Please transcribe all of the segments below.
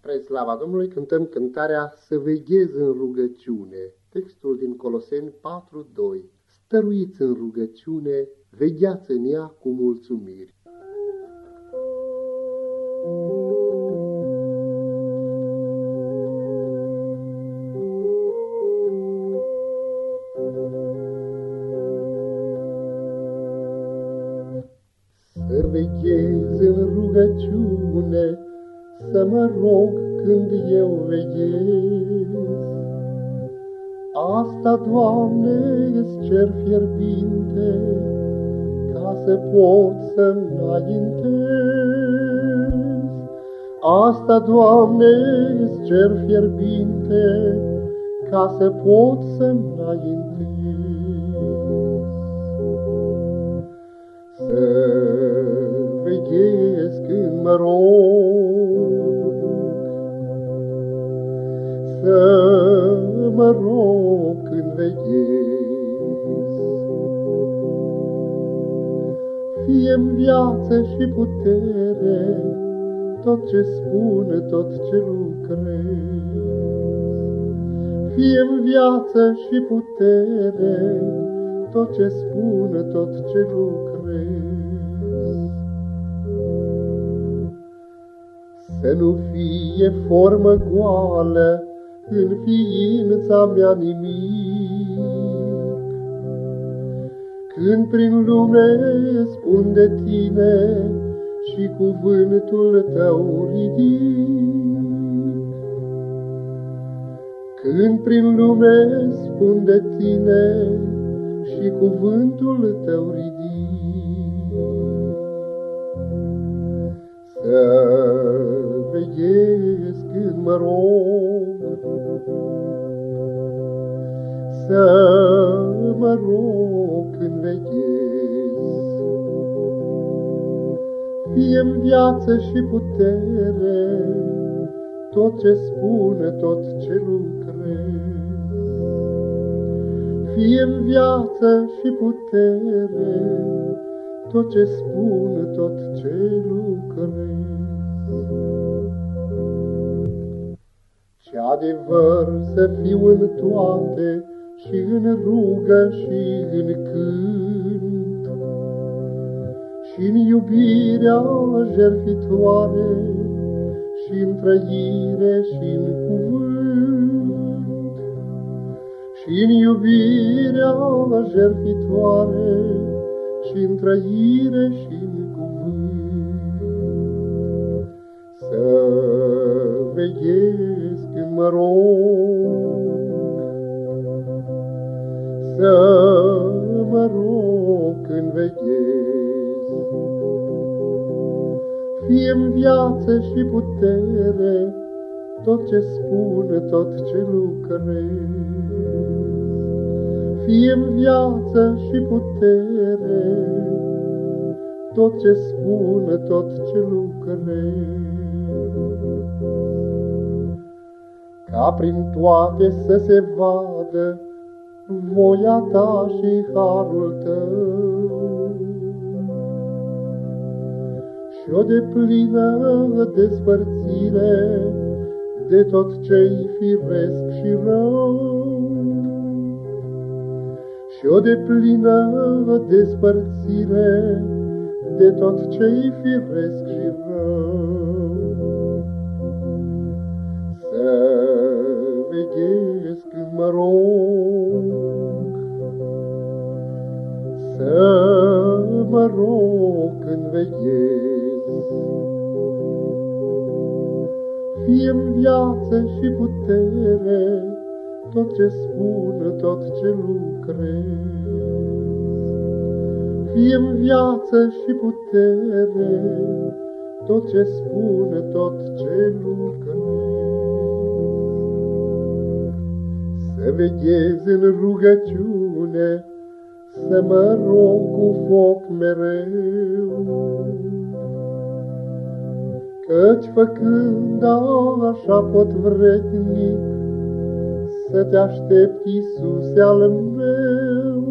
Spre slava Domnului cântăm cântarea Să veghez în rugăciune, textul din Coloseni 4:2. Stăruiți în rugăciune, vegheați în ea cu mulțumiri. Să veghez în rugăciune, să mă rog când eu veghez. Asta, Doamne, îți cer fierbinte, ca să pot să-mi înaintez. Asta, Doamne, îți cer fierbinte, ca să pot să-mi înaintez. Să veghez când mă rog, să mă rog când veghez. Fie-mi viață și putere tot ce spun, tot ce lucrez. Fie-mi viață și putere tot ce spun, tot ce lucrez. Să nu fie formă goală în ființa mea nimic, când prin lume spun de tine și cuvântul tău ridic. Când prin lume spun de tine și cuvântul tău ridic. Să veghez când mă rog, să mă rog când veghez. Fie-mi viață și putere tot ce spun, tot ce lucrez. Fie-mi viață și putere tot ce spun, tot ce lucrez. Ce adevăr să fiu în toate, și în rugă și în cânt, și în iubirea jertfitoare, și în trăire și în cuvânt, și în iubirea jertfitoare, și în trăire și în cuvânt. Să veghez când mă rog, să mă rog când veghez. Fie-mi viață și putere tot ce spun, tot ce lucrez. Fie-mi viață și putere tot ce spun, tot ce lucrez. Ca prin toate să se vadă voia ta și harul tău, și o deplină despărțire de tot ce-i firesc și rău, și o deplină despărțire de tot ce-i firesc și rău. Să veghez când mă rog, să mă rog când veghez. Fie-mi viață și putere tot ce spun, tot ce lucrez. Fie-mi viață și putere tot ce spun, tot ce lucrez. Să veghez în rugăciune, să mă rog cu foc mereu, căci făcând așa pot vrednic să te aștept, Iisuse al meu.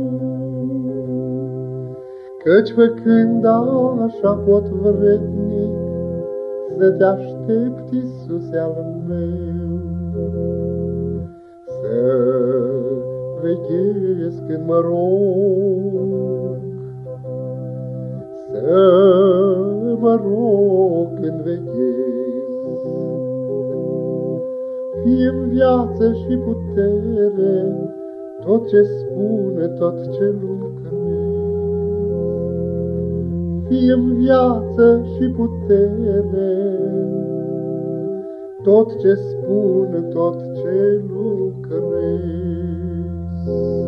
Căci făcând așa pot vrednic să te aștept, Iisuse al meu, să veghez când mă rog, să mă rog când veghez. Fie-mi viață și putere tot ce spune, tot ce lucrez. Fie-mi viață și putere tot ce spune, tot ce lucrez.